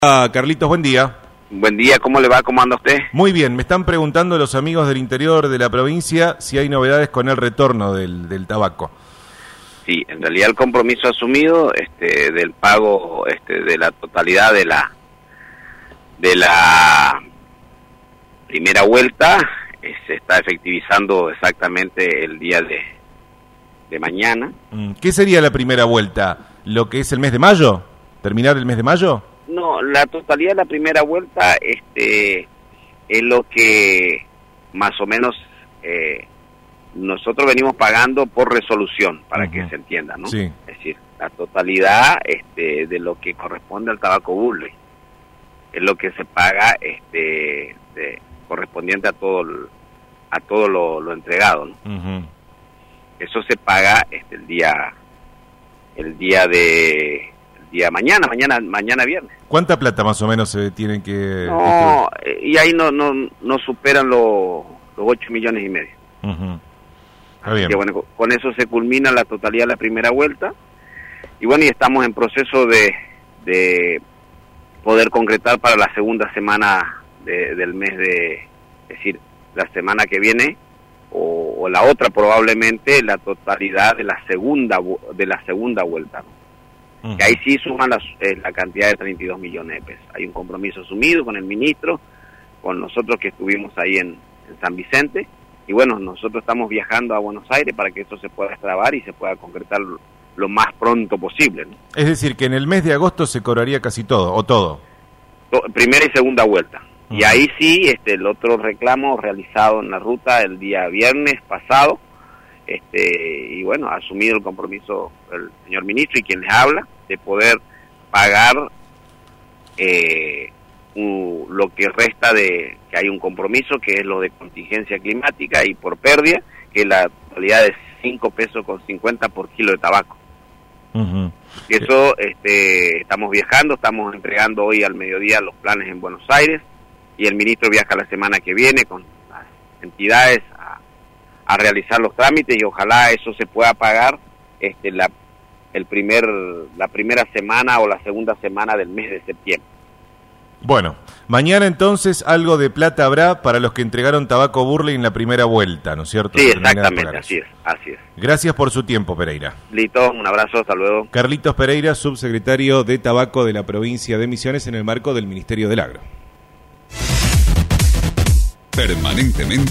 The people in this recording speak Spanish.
Carlitos, buen día. Buen día, ¿cómo le va? ¿Cómo anda usted? Muy bien, me están preguntando los amigos del interior de la provincia si hay novedades con el retorno del tabaco. Sí, en realidad el compromiso asumido del pago de la totalidad de la primera vuelta se está efectivizando exactamente el día de mañana. ¿Qué sería la primera vuelta? ¿Lo que es el mes de mayo? ¿Terminar el mes de mayo? No, la totalidad de la primera vuelta es lo que más o menos nosotros venimos pagando por resolución, para que se entienda, ¿no? Sí. Es decir, la totalidad de lo que corresponde al tabaco Burley es lo que se paga correspondiente a todo lo entregado, ¿no? Eso se paga el día mañana viernes. ¿Cuánta plata más o menos se tienen que...? No, y ahí no superan los 8 millones y medio. Está bien. Que, bueno, con eso se culmina la totalidad de la primera vuelta. Y bueno, y estamos en proceso de poder concretar para la segunda semana del mes es decir, la semana que viene o la otra probablemente la totalidad de la segunda vuelta, ¿no? Que ahí sí suman la cantidad de 32 millones de pesos. Hay un compromiso asumido con el ministro, con nosotros que estuvimos ahí en San Vicente, y bueno, nosotros estamos viajando a Buenos Aires para que esto se pueda extrabar y se pueda concretar lo más pronto posible, ¿no? Es decir, que en el mes de agosto se cobraría casi todo, o todo. Primera y segunda vuelta. Y ahí sí, el otro reclamo realizado en la ruta el día viernes pasado, y bueno, ha asumido el compromiso el señor ministro y quien les habla de poder pagar lo que resta que hay un compromiso que es lo de contingencia climática y por pérdida, que es la totalidad de 5 pesos con 50 por kilo de tabaco. Eso estamos viajando, estamos entregando hoy al mediodía los planes en Buenos Aires y el ministro viaja la semana que viene con las entidades a realizar los trámites y ojalá eso se pueda pagar la primera semana o la segunda semana del mes de septiembre. Bueno, mañana entonces algo de plata habrá para los que entregaron tabaco Burley en la primera vuelta, ¿no es cierto? Sí, exactamente, así es. Gracias por su tiempo, Pereira. Listo, un abrazo, hasta luego. Carlitos Pereira, subsecretario de Tabaco de la provincia de Misiones en el marco del Ministerio del Agro. Permanentemente